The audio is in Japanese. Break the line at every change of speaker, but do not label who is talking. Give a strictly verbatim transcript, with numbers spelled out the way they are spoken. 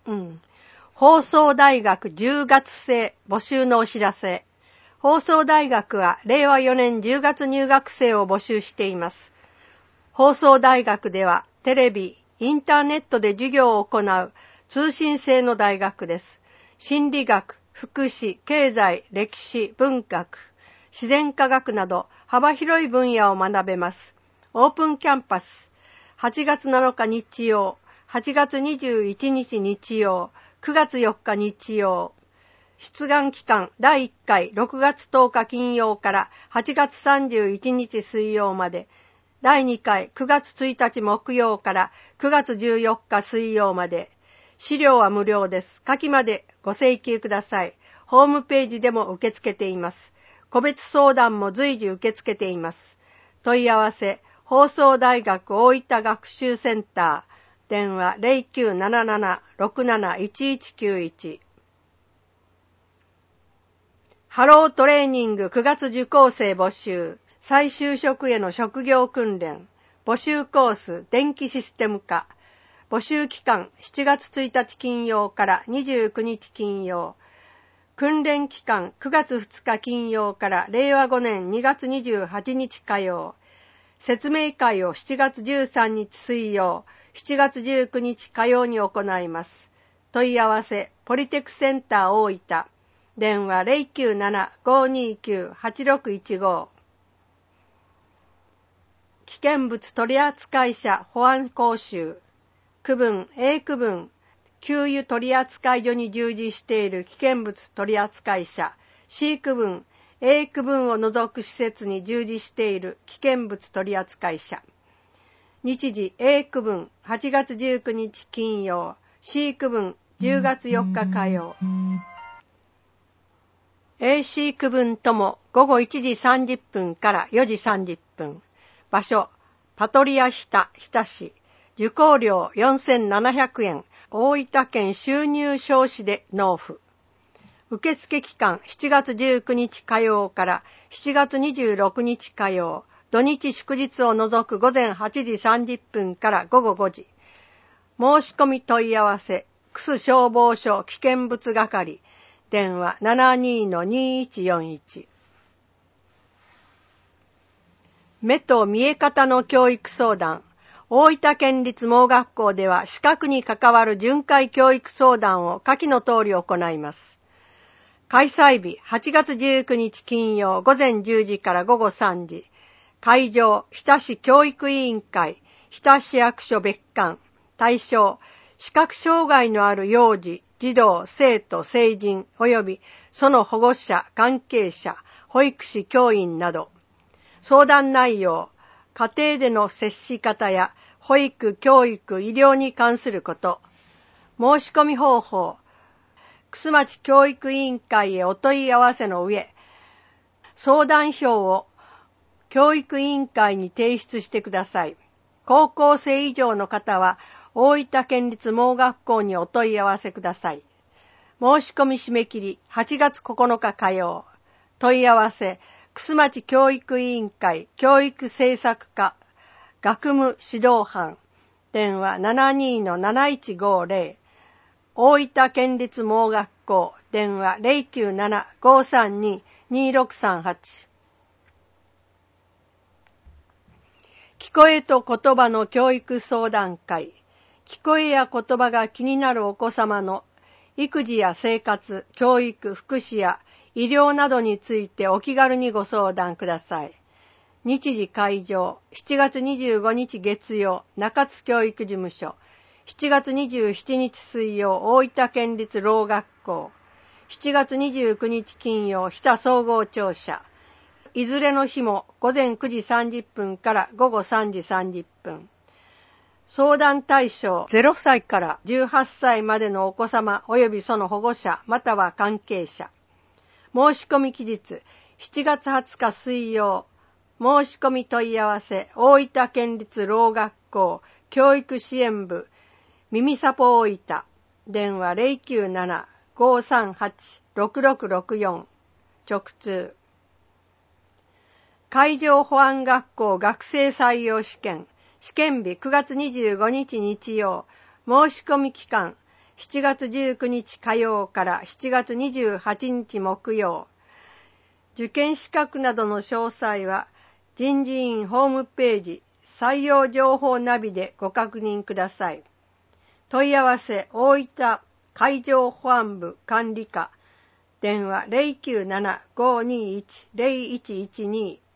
うん。放送大学じゅうがつ生募集のお知らせ。放送大学はれいわよねんじゅうがつ入学生を募集しています。放送大学ではテレビ、インターネットで授業を行う通信制の大学です。心理学、福祉、経済、歴史、文学、自然科学など幅広い分野を学べます。オープンキャンパス。はちがつなのか日曜、はちがつにじゅういちにち日曜、くがつよっか日曜。出願期間だいいっかいろくがつとおか金曜からはちがつさんじゅういちにち水曜まで。だいにかいくがつついたち木曜からくがつじゅうよっか水曜まで。資料は無料です。下記までご請求ください。ホームページでも受け付けています。個別相談も随時受け付けています。問い合わせ、放送大学大分学習センター。電話 ゼロきゅうなななな ろくなないちいちきゅういち。ハロートレーニングくがつ受講生募集。再就職への職業訓練。募集コース、電気システム科。募集期間、しちがつついたち金曜からにじゅうくにち金曜。訓練期間、くがつふつか金曜かられいわごねんにがつにじゅうはちにち火曜。説明会をしちがつじゅうさんにち水曜、しちがつじゅうくにち火曜に行います。問い合わせ、ポリテクセンター大分。電話 ゼロきゅうなな ごにきゅう はちろくいちご。危険物取扱者保安講習。区分 A 区分、給油取扱所に従事している危険物取扱者。C 区分、A 区分を除く施設に従事している危険物取扱者。日時 A 区分はちがつじゅうくにち金曜、C 区分じゅうがつよっか火曜。エーシー 区分ともごごいちじさんじゅっぷんからよじさんじゅっぷん。場所、パトリア日田、日田市。受講料よんせんななひゃくえん。大分県収入証紙で納付。受付期間しちがつじゅうくにち火曜からしちがつにじゅうろくにち火曜。土日祝日を除くごぜんはちじさんじゅっぷんからごごごじ。申し込み問い合わせ、楠消防署危険物係。電話 ななにーのにーいちよんいち。目と見え方の教育相談。大分県立盲学校では視覚に関わる巡回教育相談を下記の通り行います。開催日はちがつじゅうくにち金曜ごぜんじゅうじからごごさんじ。会場日田市教育委員会、日田市役所別館。対象視覚障害のある幼児、児童、生徒、成人及びその保護者、関係者、保育士、教員など。相談内容、家庭での接し方や保育、教育、医療に関すること。申し込み方法、楠町教育委員会へお問い合わせの上、相談票を教育委員会に提出してください。高校生以上の方は大分県立盲学校にお問い合わせください。申し込み締め切りはちがつここのか火曜。問い合わせ、楠町教育委員会教育政策課学務指導班。電話 ななにーのなないちごぜろ。大分県立盲学校。電話 ゼロきゅうなな ごさんに にーろくさんはち。聞こえと言葉の教育相談会。聞こえや言葉が気になるお子様の育児や生活、教育、福祉や医療などについてお気軽にご相談ください。日時会場、しちがつにじゅうごにち月曜、中津教育事務所。しちがつにじゅうしちにち水曜、大分県立聾学校。しちがつにじゅうくにち金曜、日田総合庁舎。いずれの日もごぜんくじさんじゅっぷんからごごさんじさんじゅっぷん。相談対象ゼロさいからじゅうはっさいまでのお子様及びその保護者または関係者。申し込み期日しちがつはつか水曜。申し込み問い合わせ大分県立聾学校教育支援部耳サポ大分。電話 ゼロきゅうなな ごさんはち ろくろくろくよん。直通。海上保安学校学生採用試験。試験日くがつにじゅうごにち日曜。申し込み期間しちがつじゅうくにち火曜からしちがつにじゅうはちにち木曜。受験資格などの詳細は人事院ホームページ採用情報ナビでご確認ください。問い合わせ大分海上保安部管理課電話 ゼロきゅうなな ごーにーいち ゼロいちいちに